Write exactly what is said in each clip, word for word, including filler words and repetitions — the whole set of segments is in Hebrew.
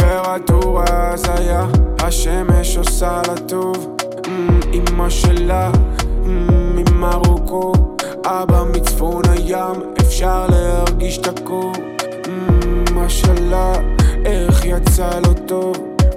טמפרטורה הזיה, השמש עושה לה טוב. אמא שלה ממרוקו, אבא מצפון הים, אפשר להרגיש את הקור. משלה, איך יצא לו טוב.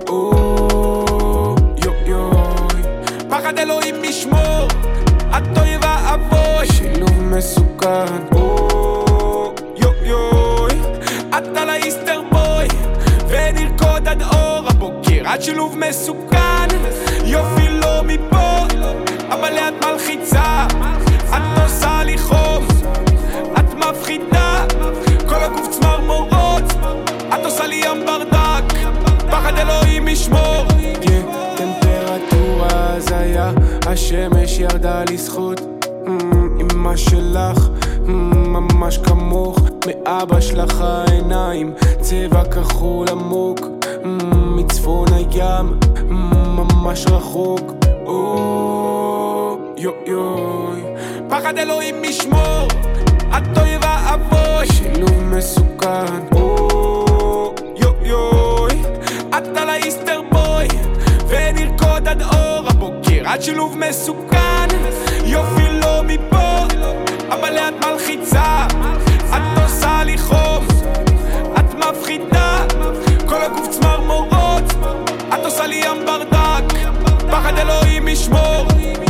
יו יוי, פחד אלוהים משמור, את אויבה אבוי, שילוב מסוכן. יו יוי, את על האיסטר בוי, ונרקוד עד אור הבוקר, את שילוב מסוכן. יופי לא מפה, אבל לאט מלחיצה, את עושה לי חום, את מפחידה, כל הגוף צמרמורות, את עושה לי ים ברדק, פחד אלוהים משמור. טמפרטורה הזיה, השמש ירדה לזכות. אמא שלך ממש כמוך, מאבא שלך העיניים צבע כחול עמוק, מצפון הים ממש רחוק. יו יוי, פחד אלוהים משמור, את אויבה אבוי, שילוב מסוכן. יו יוי, את על האיסטר בוי, ונרקוד עד אור הבוקר, את שילוב מסוכן. יופי לא מפה, אבל לאט מלחיצה, את עושה לי חום, את מפחידה, כל הגוף צמרמורות, את עושה לי ים ברדק, פחד אלוהים משמור.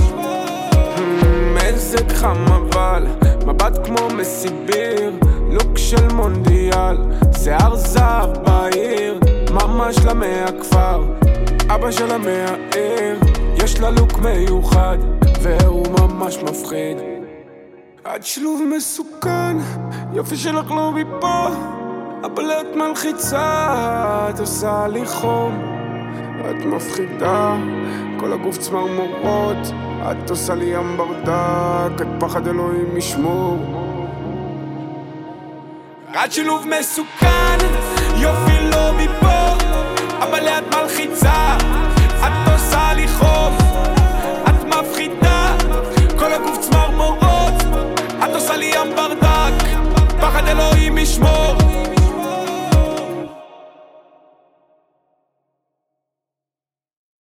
מזג חם אבל מבט כמו מסיביר, לוק של מונדיאל, שיער זהב בעיר, ממש למאה הכפר, אבא שלה מהעיר, יש לה לוק מיוחד והוא ממש מפחיד. את שילוב מסוכן, יופי שלך לא מפה, אבל את מלחיצה, את עושה לי חום, את מפחידה, כל הגוף צמרמורות, את עושה לי ים ברדק, את פחד אלוהים משמור. את שילוב מסוכן, יופי לא מפה, אבל את מלחיצה,